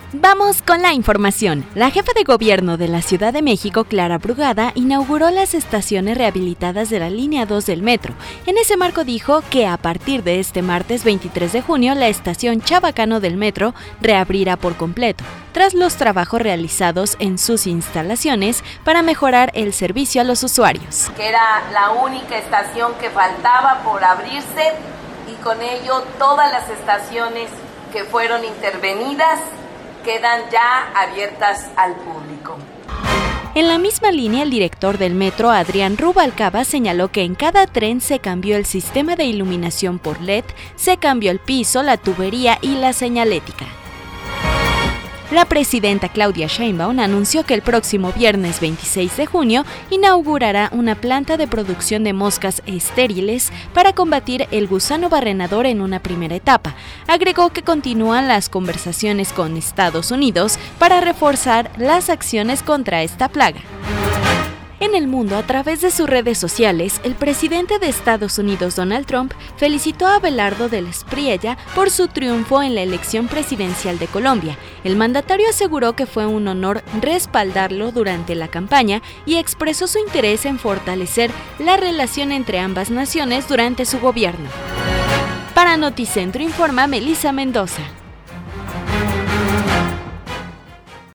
Vamos con la información. La jefa de gobierno de la Ciudad de México, Clara Brugada, inauguró las estaciones rehabilitadas de la línea 2 del metro. En ese marco dijo que a partir de este martes 23 de junio, la estación Chabacano del metro reabrirá por completo, tras los trabajos realizados en sus instalaciones para mejorar el servicio a los usuarios. Que era la única estación que faltaba por abrirse y con ello todas las estaciones que fueron intervenidas quedan ya abiertas al público. En la misma línea, el director del metro, Adrián Rubalcaba, señaló que en cada tren se cambió el sistema de iluminación por LED, se cambió el piso, la tubería y la señalética. La presidenta Claudia Sheinbaum anunció que el próximo viernes 26 de junio inaugurará una planta de producción de moscas estériles para combatir el gusano barrenador en una primera etapa. Agregó que continúan las conversaciones con Estados Unidos para reforzar las acciones contra esta plaga. En el mundo, a través de sus redes sociales, el presidente de Estados Unidos, Donald Trump, felicitó a Abelardo del Espriella por su triunfo en la elección presidencial de Colombia. El mandatario aseguró que fue un honor respaldarlo durante la campaña y expresó su interés en fortalecer la relación entre ambas naciones durante su gobierno. Para Noticentro informa Melissa Mendoza.